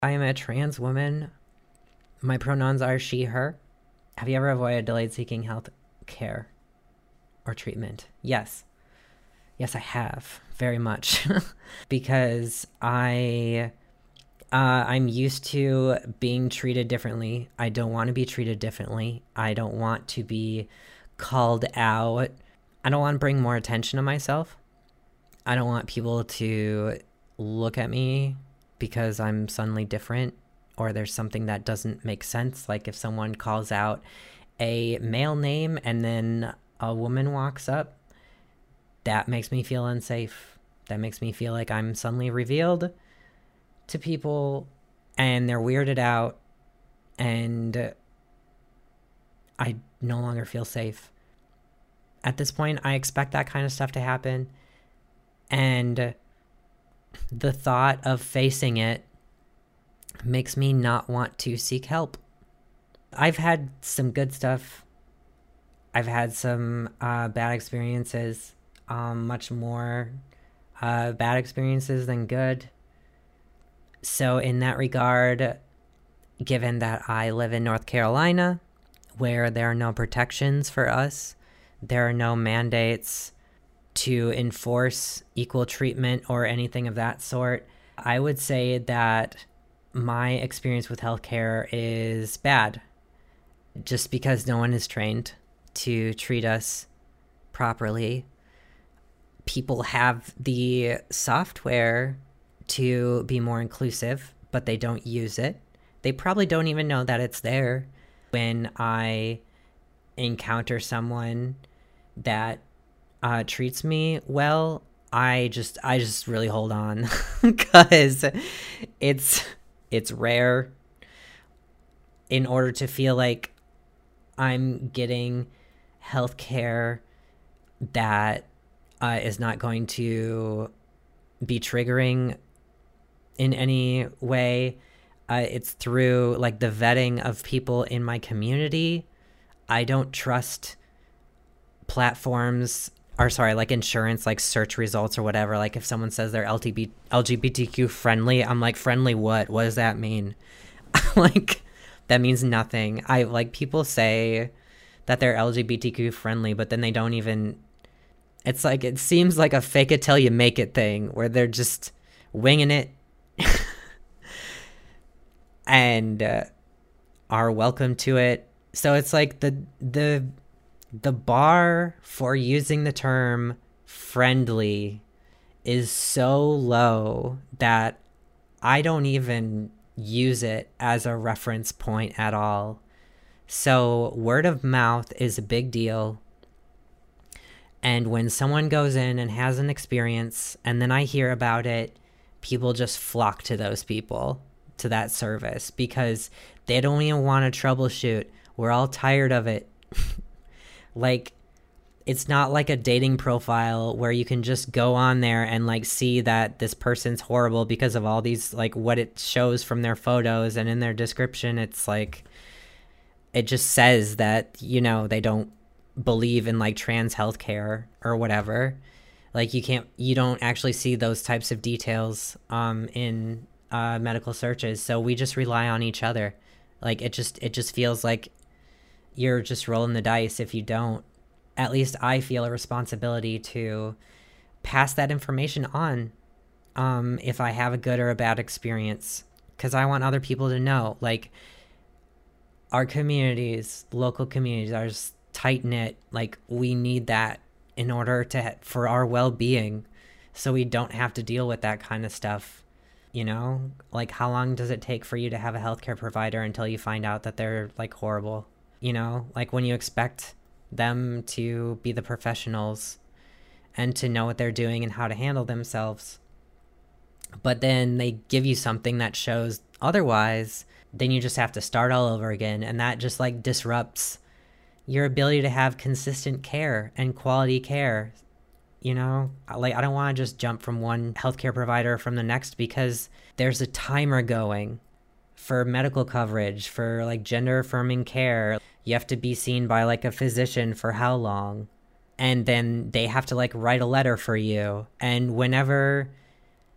I am a trans woman. My pronouns are she, her. Have you ever avoided delayed seeking health care or treatment? Yes. Yes, I have. Very much. Because I'm used to being treated differently. I don't want to be treated differently. I don't want to be called out. I don't want to bring more attention to myself. I don't want people to look at me because I'm suddenly different or there's something that doesn't make sense. Like if someone calls out a male name and then a woman walks up, that makes me feel unsafe. That makes me feel like I'm suddenly revealed to people and they're weirded out and I no longer feel safe. At this point, I expect that kind of stuff to happen. And the thought of facing it makes me not want to seek help. I've had some good stuff. I've had some bad experiences, much more bad experiences than good. So, in that regard, given that I live in North Carolina, where there are no protections for us, there are no mandates to enforce equal treatment or anything of that sort, I would say that my experience with healthcare is bad. Just because no one is trained to treat us properly, people have the software to be more inclusive, but they don't use it. They probably don't even know that it's there. When I encounter someone that treats me well, I just really hold on because it's rare. In order to feel like I'm getting healthcare that is not going to be triggering in any way, it's through like the vetting of people in my community. I don't trust platforms or sorry, like insurance, like search results or whatever. Like if someone says they're LGBTQ friendly, I'm like, friendly what? What does that mean? Like that means nothing. I like people say that they're LGBTQ friendly, but then they don't even. It's like it seems like a fake it till you make it thing where they're just winging it and are welcome to it. So it's like the bar for using the term friendly is so low that I don't even use it as a reference point at all. So word of mouth is a big deal. And when someone goes in and has an experience and then I hear about it, people just flock to those people, to that service, because they don't even want to troubleshoot. We're all tired of it. Like, it's not like a dating profile where you can just go on there and like see that this person's horrible because of all these, like what it shows from their photos and in their description. It's like, it just says that, they don't believe in like trans healthcare or whatever. Like you don't actually see those types of details in medical searches. So we just rely on each other. Like it just feels like you're just rolling the dice if you don't. At least I feel a responsibility to pass that information on if I have a good or a bad experience, because I want other people to know. Like our communities, local communities, are tight knit. Like we need that in order for our well-being, so we don't have to deal with that kind of stuff. Like how long does it take for you to have a healthcare provider until you find out that they're like horrible? Like when you expect them to be the professionals and to know what they're doing and how to handle themselves, but then they give you something that shows otherwise, then you just have to start all over again, and that just like disrupts your ability to have consistent care and quality care. Like I don't want to just jump from one healthcare provider from the next, because there's a timer going for medical coverage, for like gender affirming care. You have to be seen by like a physician for how long, and then they have to like write a letter for you. And whenever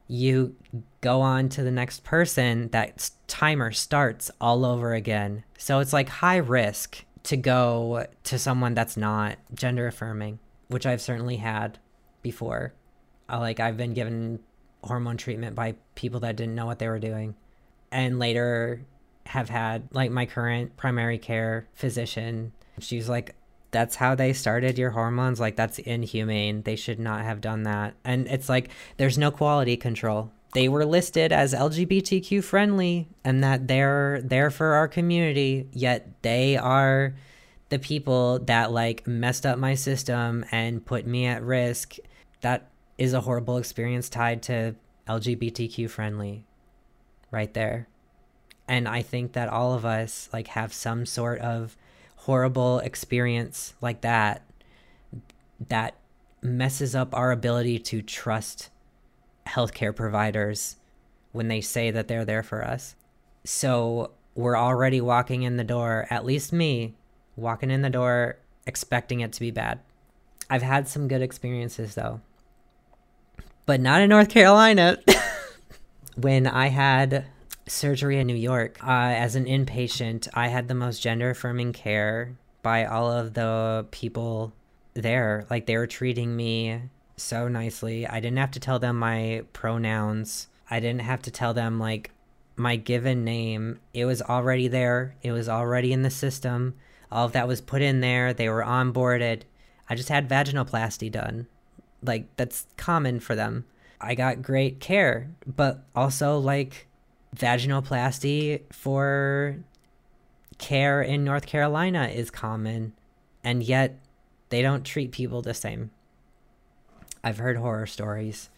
you go on to the next person, that timer starts all over again. So it's like high risk to go to someone that's not gender affirming, which I've certainly had before. Like I've been given hormone treatment by people that didn't know what they were doing, and later have had like my current primary care physician. She's like, that's how they started your hormones. Like, that's inhumane. They should not have done that. And it's like, there's no quality control. They were listed as LGBTQ friendly and that they're there for our community, yet they are the people that like messed up my system and put me at risk. That is a horrible experience tied to LGBTQ friendly right there. And I think that all of us like have some sort of horrible experience like that that messes up our ability to trust healthcare providers when they say that they're there for us. So we're already walking in the door, at least me, walking in the door expecting it to be bad. I've had some good experiences though, but not in North Carolina. When I had surgery in New York, as an inpatient, I had the most gender affirming care by all of the people there. Like, they were treating me so nicely. I didn't have to tell them my pronouns. I didn't have to tell them like my given name. It was already there. It was already in the system. All of that was put in there. They were onboarded. I just had vaginoplasty done. Like, that's common for them. I got great care, but also like vaginoplasty for care in North Carolina is common, and yet they don't treat people the same. I've heard horror stories.